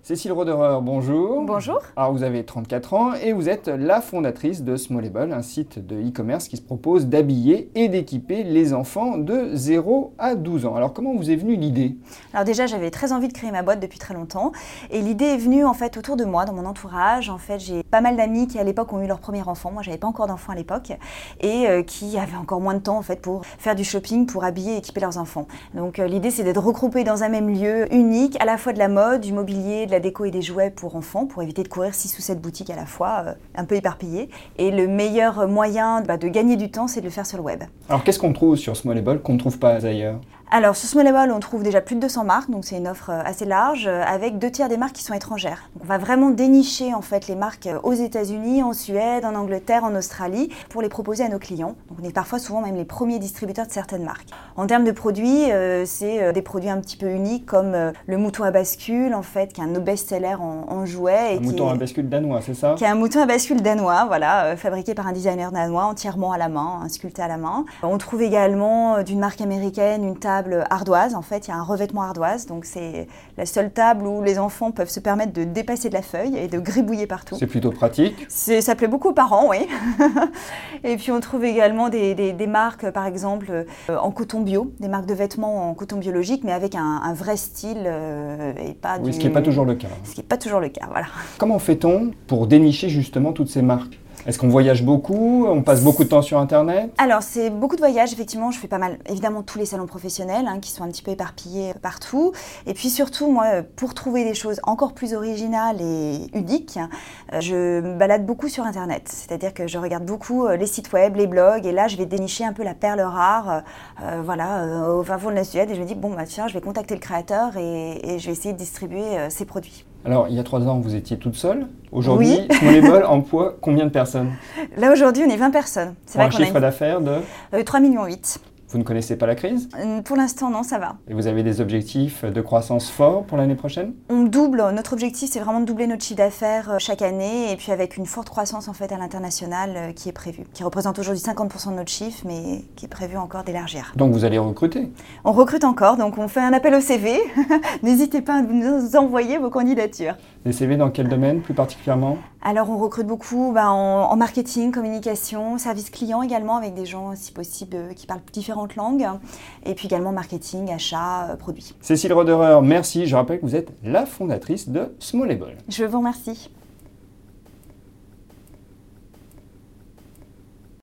Cécile Roderer, bonjour. Bonjour. Alors vous avez 34 ans et vous êtes la fondatrice de Smallable, un site de e-commerce qui se propose d'habiller et d'équiper les enfants de 0 à 12 ans. Alors comment vous est venue l'idée? Alors déjà, j'avais très envie de créer ma boîte depuis très longtemps et l'idée est venue en fait autour de moi, dans mon entourage. En fait, j'ai pas mal d'amis qui à l'époque ont eu leur premier enfant. Moi, j'avais pas encore d'enfant à l'époque et qui avaient encore moins de temps en fait pour faire du shopping, pour habiller et équiper leurs enfants. Donc l'idée, c'est d'être regroupés dans un même lieu unique, à la fois de la mode, du mobilier, de la déco et des jouets pour enfants, pour éviter de courir 6 ou 7 boutiques à la fois, un peu éparpillées. Et le meilleur moyen de gagner du temps, c'est de le faire sur le web. Alors qu'est-ce qu'on trouve sur Smallable qu'on ne trouve pas ailleurs? Alors sur Smallable, on trouve déjà plus de 200 marques, donc c'est une offre assez large, avec 2/3 des marques qui sont étrangères. Donc on va vraiment dénicher en fait les marques aux États-Unis, en Suède, en Angleterre, en Australie, pour les proposer à nos clients. Donc on est parfois souvent même les premiers distributeurs de certaines marques. En termes de produits, c'est des produits un petit peu uniques comme le mouton à bascule, en fait, qui est un de nos best-sellers en jouets. Un mouton à bascule danois, c'est ça? Qui est un mouton à bascule danois, voilà, fabriqué par un designer danois, entièrement à la main, sculpté à la main. On trouve également d'une marque américaine une table ardoise. En fait, il y a un revêtement ardoise, donc c'est la seule table où les enfants peuvent se permettre de dépasser de la feuille et de gribouiller partout. C'est plutôt pratique. Ça plaît beaucoup aux parents, oui. Et puis on trouve également des marques, par exemple, en coton bio, des marques de vêtements en coton biologique, mais avec un vrai style et pas Oui, ce qui n'est pas toujours le cas. Ce qui n'est pas toujours le cas, voilà. Comment fait-on pour dénicher justement toutes ces marques? Est-ce qu'on voyage beaucoup? On passe beaucoup de temps sur Internet? Alors, c'est beaucoup de voyages, effectivement. Je fais pas mal, évidemment, tous les salons professionnels qui sont un petit peu éparpillés partout. Et puis surtout, moi, pour trouver des choses encore plus originales et uniques, je me balade beaucoup sur Internet. C'est-à-dire que je regarde beaucoup les sites web, les blogs, et là, je vais dénicher un peu la perle rare, au fin fond de la Suède. Et je me dis, bon, tiens, je vais contacter le créateur et je vais essayer de distribuer ses produits. Alors, il y a 3 ans, vous étiez toute seule. Aujourd'hui, Oui. Smallable emploie combien de personnes? Là, aujourd'hui, on est 20 personnes. C'est vrai qu'on a un chiffre d'affaires de 3,8 millions. Vous ne connaissez pas la crise? Pour l'instant, non, ça va. Et vous avez des objectifs de croissance forts pour l'année prochaine? On double, notre objectif c'est vraiment de doubler notre chiffre d'affaires chaque année et puis avec une forte croissance en fait à l'international qui est prévue, qui représente aujourd'hui 50% de notre chiffre mais qui est prévu encore d'élargir. Donc vous allez recruter? On recrute encore, donc on fait un appel au CV. N'hésitez pas à nous envoyer vos candidatures. Des CV dans quel domaine plus particulièrement? Alors on recrute beaucoup en marketing, communication, service client également avec des gens si possible qui parlent différentes langues et puis également marketing, achat, produits. Cécile Roderer, merci. Je rappelle que vous êtes la fondatrice de Smallable. Je vous remercie.